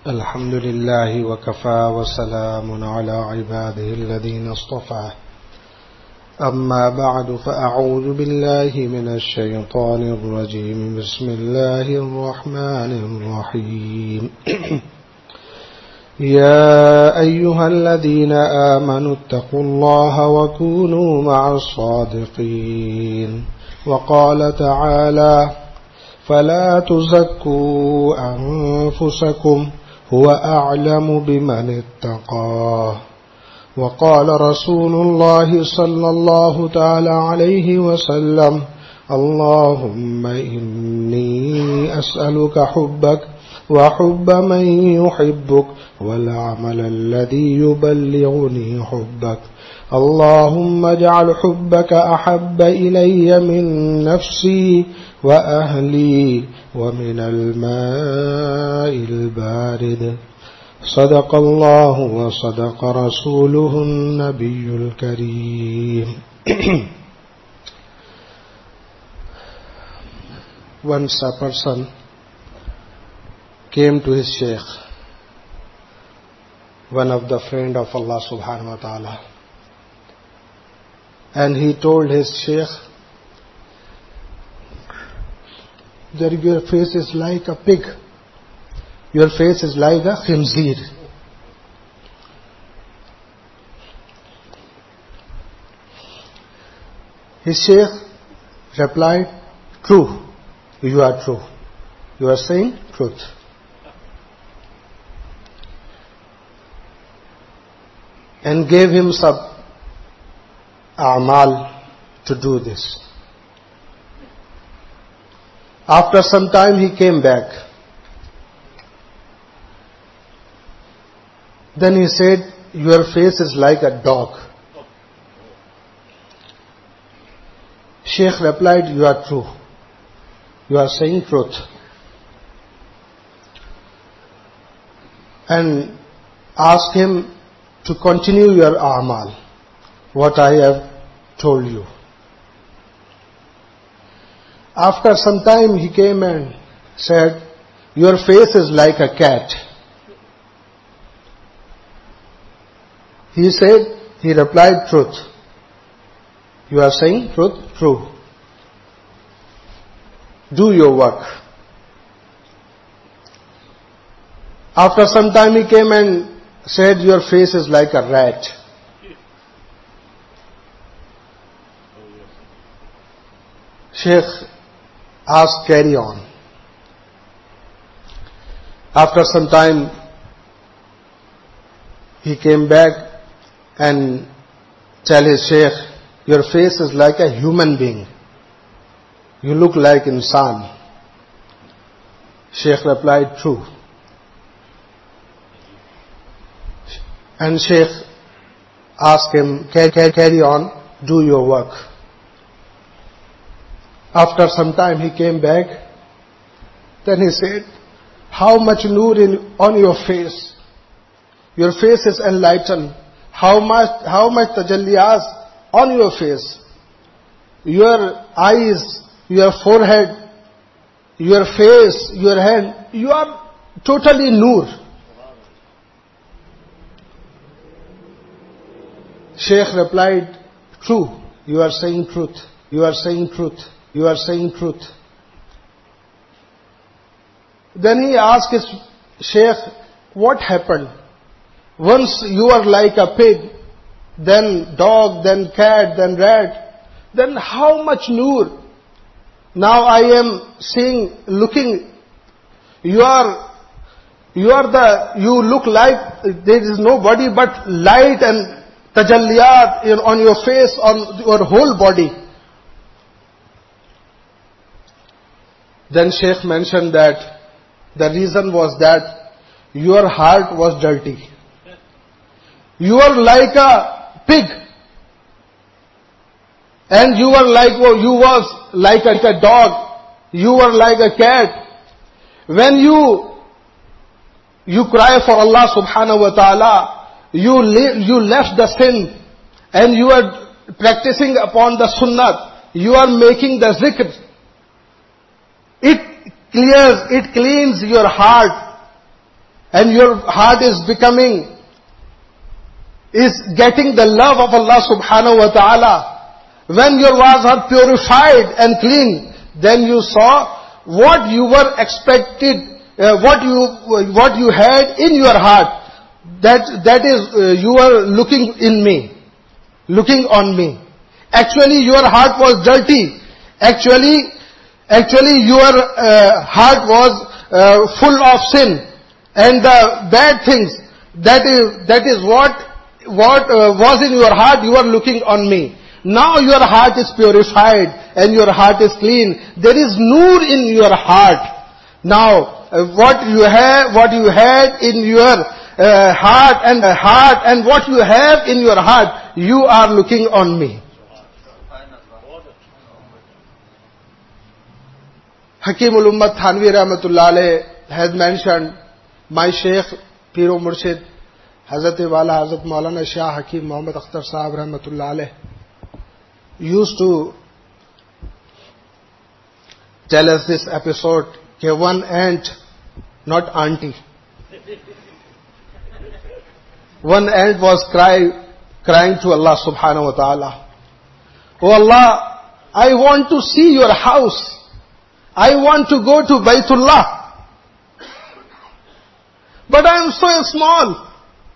الحمد لله وكفى وسلام على عباده الذين اصطفى أما بعد فأعوذ بالله من الشيطان الرجيم بسم الله الرحمن الرحيم يا أيها الذين آمنوا اتقوا الله وكونوا مع الصادقين وقال تعالى فلا تزكوا أنفسكم هو أعلم بمن اتقى وقال رسول الله صلى الله تعالى عليه وسلم اللهم إني أسألك حبك وحب من يحبك والعمل الذي يبلغني حبك اللهم اجعل حبك أحب إلي من نفسي وأهلي ومن الماء البارد صدق الله وصدق رسوله النبي الكريم. Once a person came to his Shaykh, one of the friend of Allah subhanahu wa ta'ala, and he told his Shaykh that your face is like a pig, your face is like a khinzir. His Shaykh replied, true, you are true, you are saying truth. And gave him some a'mal to do this. After some time he came back. Then he said, your face is like a dog. Shaykh replied, you are true. You are saying truth. And asked him to continue your a'mal, what I have told you. After some time he came and said, your face is like a cat. He replied, truth. You are saying truth? True. Do your work. After some time he came and said, your face is like a rat. Shaykh asked, carry on. After some time he came back and tell his Shaykh, your face is like a human being. You look like insan. Shaykh replied, true. And Shaykh asked him, carry on, do your work. After some time he came back. Then he said, how much nur on your face. Your face is enlightened. How much tajalliyas on your face. Your eyes, your forehead, your face, your hand, you are totally nur. Shaykh replied, true, you are saying truth, you are saying truth, you are saying truth. Then he asked his Shaykh, what happened? Once you are like a pig, then dog, then cat, then rat, then how much nur? Now I am seeing, looking, you look like there is no body but light and tajalliyat on your face, on your whole body. Then Shaykh mentioned that the reason was that your heart was dirty. You are like a pig. And you was like a dog. You were like a cat. When you cry for Allah subhanahu wa ta'ala, you left the sin and you are practicing upon the sunnah. You are making the zikr. It cleans your heart and your heart is getting the love of Allah subhanahu wa ta'ala, when your hearts are purified and clean, then you saw what you were expected, what you had in your heart, that is you were looking on me. Actually your heart was dirty. Actually your heart was full of sin and the bad things. That is what was in your heart. You are looking on me. Now your heart is purified and your heart is clean. There is nur in your heart. Now what you had in your heart and what you have in your heart, you are looking on me. Hakim ul-Ummat Thanvi Rahmatullah Alayh has mentioned, my Shaykh, Piro Murshid, Hazrat Wala Hazrat Maulana Shah Hakim Muhammad Akhtar Sahab Rahmatullah Alayh used to tell us this episode, that one ant, not auntie, one ant was crying to Allah subhanahu wa ta'ala, "Oh Allah, I want to see your house. I want to go to Baytullah. But I am so small.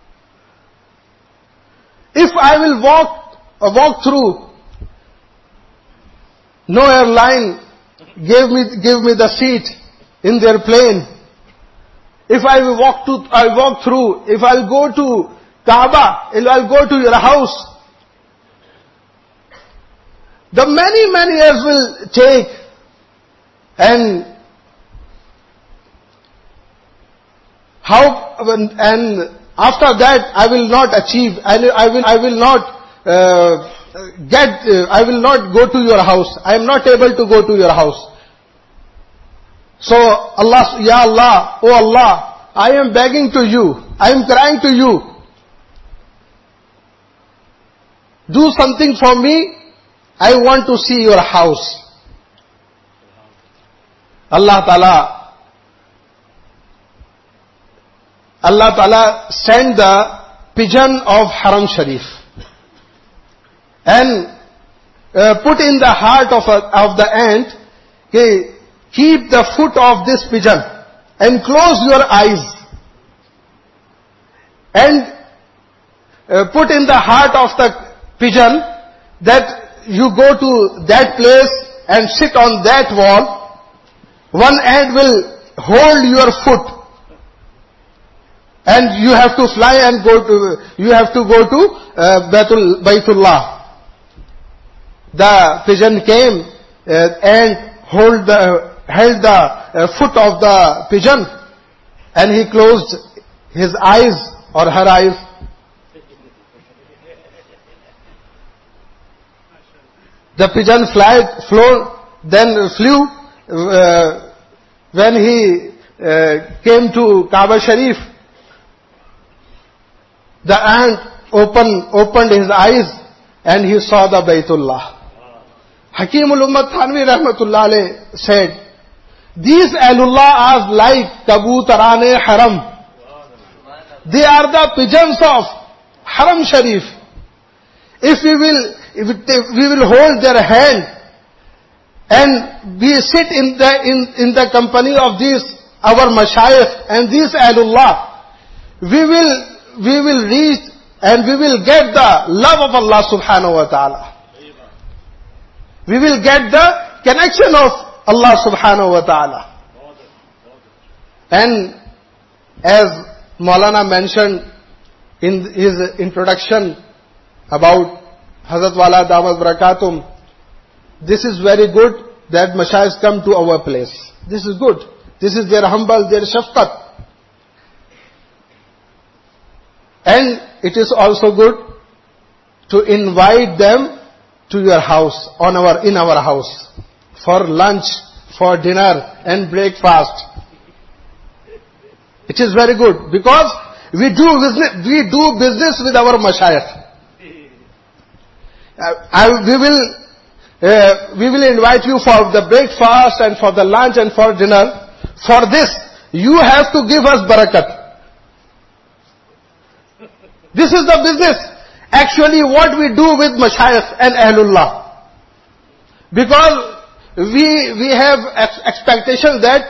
If I will walk through, no airline give me the seat in their plane. If I will walk through, if I'll go to Kaaba, if I'll go to your house, the many years will take, and after that I will not achieve, I will not go to your house. I am not able to go to your house. So Allah, Ya Allah, oh Allah, I am begging to you, I am crying to you. Do something for me. I want to see your house." Allah Ta'ala sent the pigeon of Haram Sharif and put in the heart of the ant, keep the foot of this pigeon and close your eyes, and put in the heart of the pigeon that you go to that place and sit on that wall. One ant will hold your foot and you have to fly and go to Baytullah. The pigeon came and held the foot of the pigeon, and he closed his eyes or her eyes. The pigeon flew. When he came to Kaaba Sharif, the ant opened his eyes and he saw the Baytullah. Hakim ul-Ummat Thanvi Rahmatullah Alayh said, "These Ahlullah are like Kabutarane Haram. They are the pigeons of Haram Sharif. If we will hold their hand and we sit in the company of these our mashayikh and these Ahlullah, we will reach and we will get the love of Allah subhanahu wa ta'ala. We will get the connection of Allah subhanahu wa ta'ala." And as Maulana mentioned in his introduction about Hazrat Wala Damat Barakatum, this is very good that Mashayikhs come to our place. This is good. This is their humble, their shafqat. And it is also good to invite them to your house, in our house, for lunch, for dinner and breakfast. It is very good because we do business with our mashayikh. We will invite you for the breakfast and for the lunch and for dinner. For this, you have to give us barakat. This is the business. Actually what we do with Mashayikh and Ahlullah. Because we have expectations that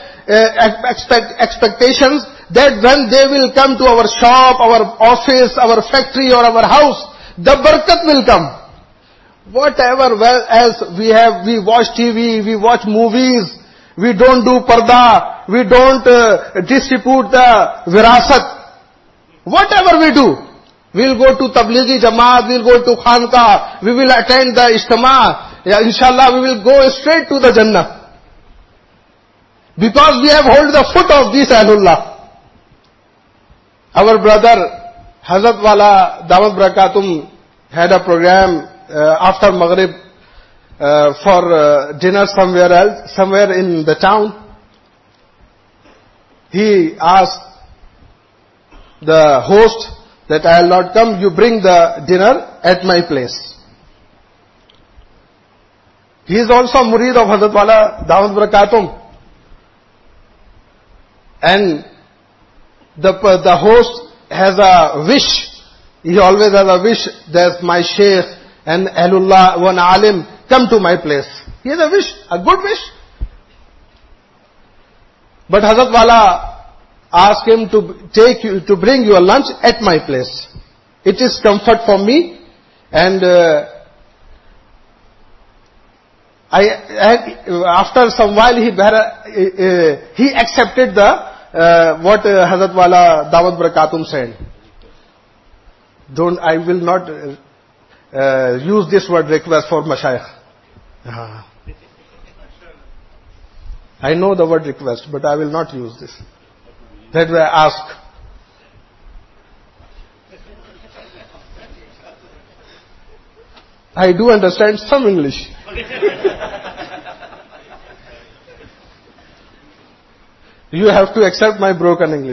when they will come to our shop, our office, our factory or our house, the barakat will come. Whatever else we have, we watch TV, we watch movies, we don't do parda, we don't distribute the virasat. Whatever we do, we'll go to Tablighi Jamaat, we'll go to Khanqah, we will attend the Ijtima. Inshallah, we will go straight to the Jannah. Because we have hold the foot of this Ahlullah. Our brother, Hazrat Wala Damat Barakatum, had a program after Maghrib for dinner somewhere else, somewhere in the town. He asked the host that I will not come, you bring the dinner at my place. He is also a murid of Hazrat Wala Damat Barakatum. And the host has a wish. He always has a wish that my Shaykh and Ahlullah, one alim, come to my place. He has a wish, a good wish. But Hazrat Wala asked him to bring your lunch at my place. It is comfort for me, and after some while he accepted what Hazrat Wala Damat Barakatum said. I will not use this word request for Mashayikh. I know the word request, but I will not use this. That way I ask. I do understand some English. You have to accept my broken English.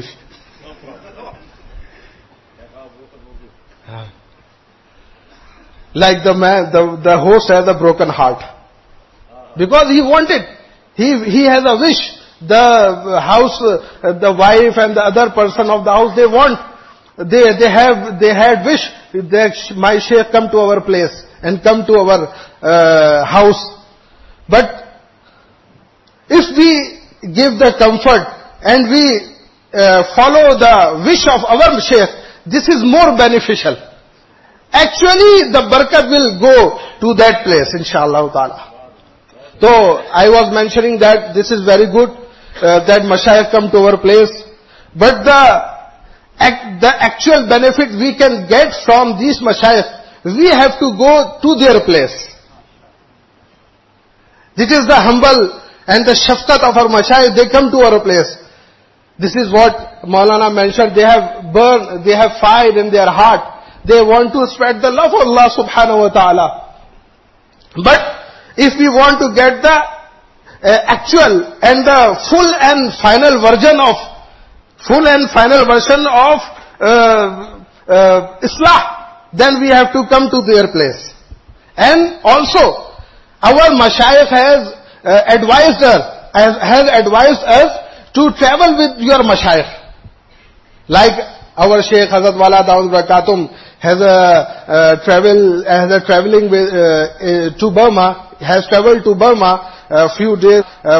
Like the host has a broken heart. Because he wanted. He has a wish. The house, the wife and the other person of the house, they want. They had wish that my Shaykh come to our place and come to our house. But if we give the comfort and we follow the wish of our Shaykh, this is more beneficial. Actually, the barakat will go to that place, inshallah ta'ala. So, I was mentioning that this is very good, that Mashayikh come to our place. But the actual benefit we can get from these Mashayikh, we have to go to their place. This is the humble and the shafqat of our Mashayikh, they come to our place. This is what Maulana mentioned, they have fire in their heart. They want to spread the love of Allah subhanahu wa ta'ala. But if we want to get the actual and the full and final version of Islah, then we have to come to their place. And also, our Mashayikh has advised us to travel with your Mashayikh. Like our Shaykh Hazrat Wala Damat Barakatum has traveling to Burma, has traveled to Burma a few days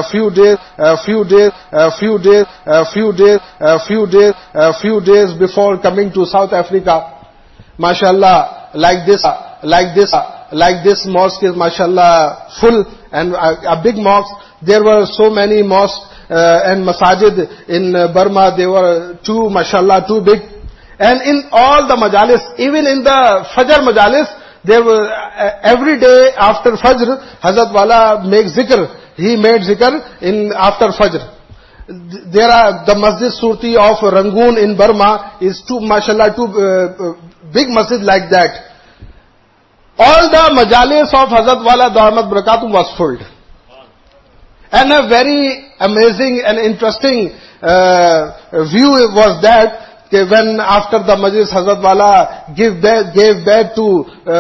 before coming to South Africa. MashaAllah, like this mosque is MashaAllah full and a big mosque. There were so many mosques and masajid in Burma. They were too big. And in all the majalis, even in the Fajr majalis, there were every day after Fajr, Hazrat Wala makes zikr. He made zikr after Fajr. There are the Masjid Surti of Rangoon in Burma is too big masjid like that. All the majalis of Hazrat Wala Damat Barakatum was full. And a very amazing and interesting view was that when after the majlis Hazrat Wala gave back to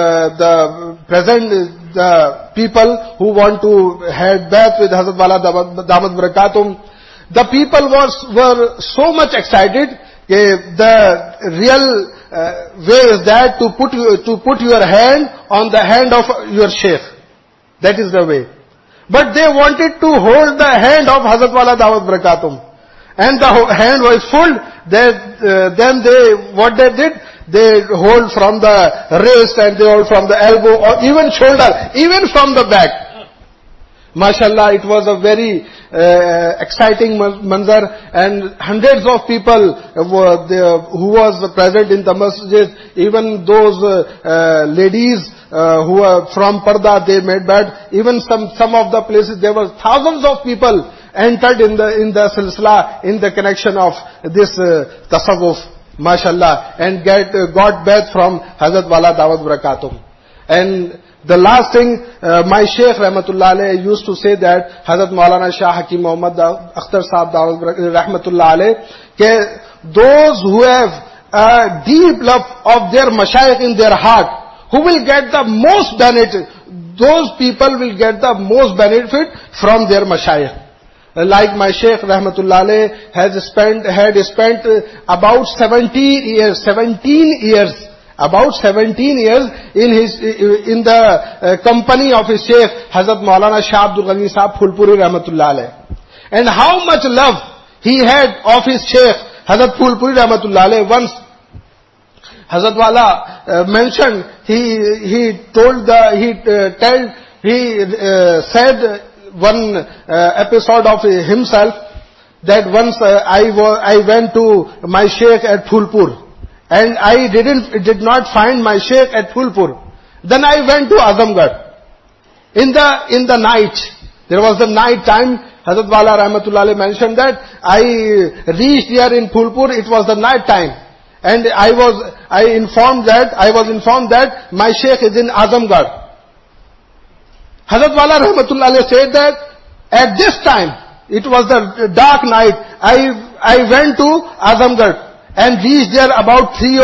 the people who want to have bath with Hazrat Wala Damat Barakatum, the people were so much excited The real way is that to put your hand on the hand of your Shaykh. That is the way. But they wanted to hold the hand of Hazrat Wala Dawat Barakatum. And the hand was full. Then what they did? They hold from the wrist and they hold from the elbow or even shoulder, even from the back. MashaAllah, it was a very exciting manzar, and hundreds of people who was present in the masjid, even those ladies who were from Parda, they made bad. Even some of the places, there were thousands of people entered in the silsila, in the connection of this tasawwuf, MashaAllah, and got bath from Hazrat Wala Dawat Barakatum. And the last thing, my Shaykh Rahmatullah Alayh used to say that, Hazrat Maulana Shah Hakim Muhammad Akhtar Sahab Rahmatullah Alayh, those who have a deep love of their mashayikh in their heart, who will get the most benefit, those people will get the most benefit from their mashayikh. Like my Shaykh Rahmatullah Alayh had spent about 17 years in the company of his Shaykh Hazrat Maulana Shah Abdul Ghani Sahab Phulpuri Rahmatullah Alayh. And how much love he had of his Shaykh Hazrat Phulpuri Rahmatullah Alayh. Once Hazrat Wala mentioned, he said one episode of himself, that once I went to my Shaykh at Phulpur, and I did not find my Shaykh at Phulpur. Then I went to Azamgarh. In the night, there was the night time, Hazrat Wala Rahmatullah Alayh mentioned that I reached here in Phulpur, it was the night time. And I was informed that my Shaykh is in Azamgarh. Hazrat Wala Rahmatullah Alayh said that at this time, it was the dark night, I went to Azamgarh and reached there about 3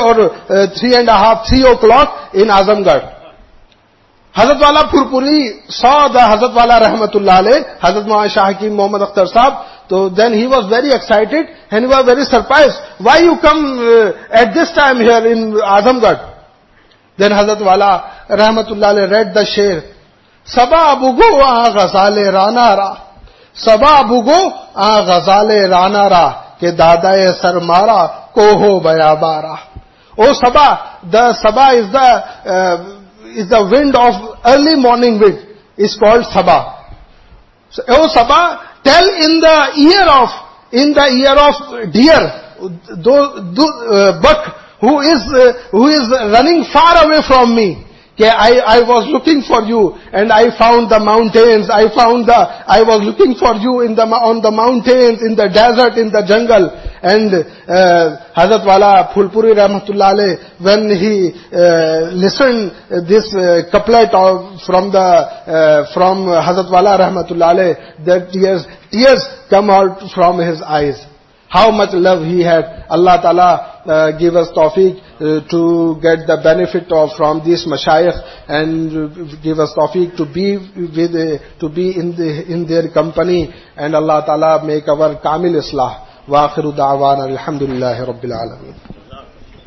o'clock in Azamgarh. Hazrat Wala Phulpuri saw the Hazrat Wala Rahmatullah Alayh, Hazrat Maulana Shah Hakim Muhammad Akhtar Sahab. So then he was very excited and he was very surprised. Why you come at this time here in Azamgarh? Then Hazrat Wala Rahmatullah Alayh read the Shair. Sabah bugo a ghazale rana ra. Sabah bugo a ghazale rana ra. Ke dadaye sar mara. Koho bayabara. Oh Sabah, the Sabah is the wind of early morning wind. Is called Sabah. So, oh Sabah, tell in the ear of deer, buck who is running far away from me. I was looking for you and I found the mountains. I was looking for you on the mountains, in the desert, in the jungle. And Hazrat Wala Phulpuri Rahmatullah Alayh, when he listened this couplet from Hazrat Wala Rahmatullah Alayh, the tears come out from his eyes. How much love he had. Allah Ta'ala give us tawfiq to get the benefit from these mashayikh, and give us tawfiq to be in their company, and Allah Ta'ala make our kamil islah. Wa akhiru da'wana alhamdulillahi rabbil alameen.